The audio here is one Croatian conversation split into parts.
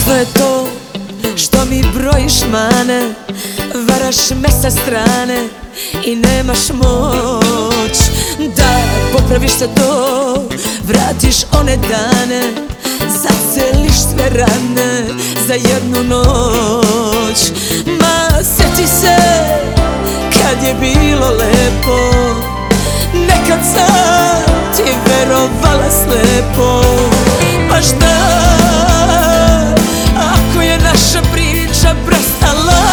Strašno je to što mi brojiš mane, varaš me sa strane i nemaš moć da popraviš se to, vratiš one dane, zaceliš sve rane za jednu noć. Ma sjeti se kad je bilo lepo, nekad sam ti verovala slepo. Pa šta ako je naša priča prestala,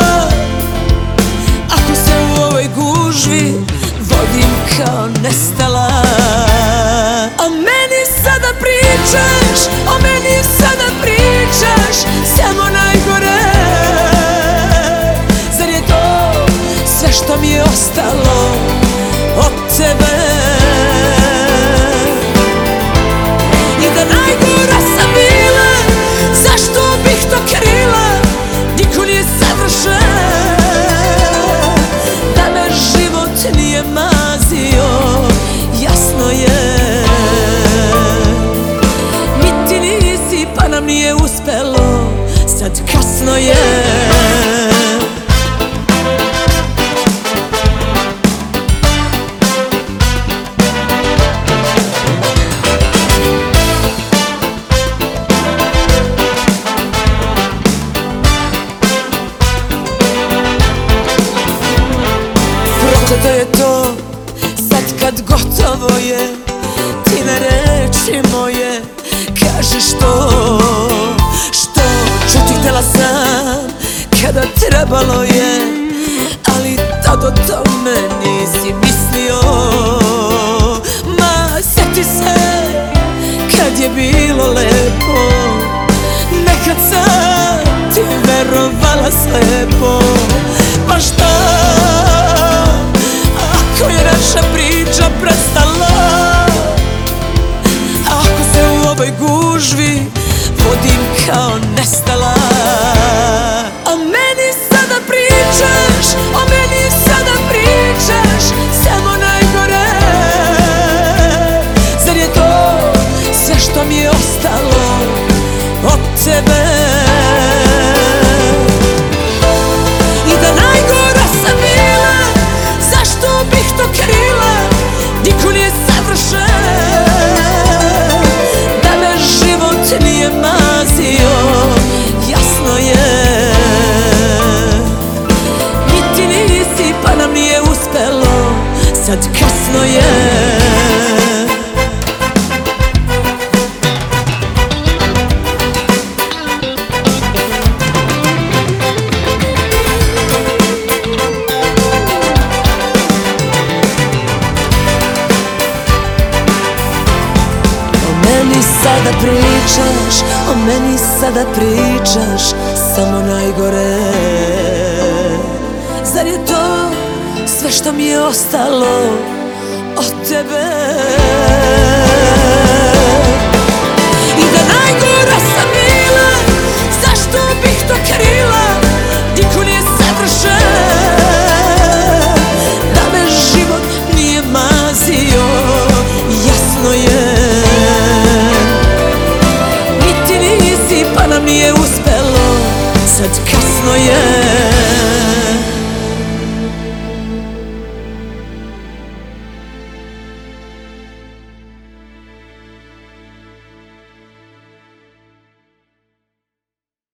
ako se u ovoj gužvi vodim kao nestala? O meni sada pričaš, o meni sada pričaš samo najgore. Zar je to sve što mi je ostalo od tebe? I da najgora sam bila, zašto bih to krila? Niko nije savršen, da me život nije mazio, jasno je. Ni ti nisi, pa nam nije uspelo, sad kasno je. Prokleto je to, sad kad gotovo je, ti na reči moje kažeš to što čuti htjela sam kada trebalo je, ali tad o tome nisi mislio. Ma sjeti se kad je bilo lepo, nekad sam ti verovala slepo. Pa šta ako je naša priča prestala, ako se u ovoj gužvi vodim kao nestala? O meni sada pričaš, o meni sada pričaš samo najgore. Zar je to sve što mi je ostalo od tebe? I da najgora sam bila, zašto bih to krila? Niko nije savršen, da me život nije mazio, jasno je. Ni ti nisi, pa nam nije uspelo, sad kasno je. Sada pričaš, o meni sada pričaš samo najgore. Zar je to sve što mi je ostalo od tebe? I da najgora sam bila, zašto bih to krila? Niko nije savršen, da me život nije mazio, jasno je. Pa nam nije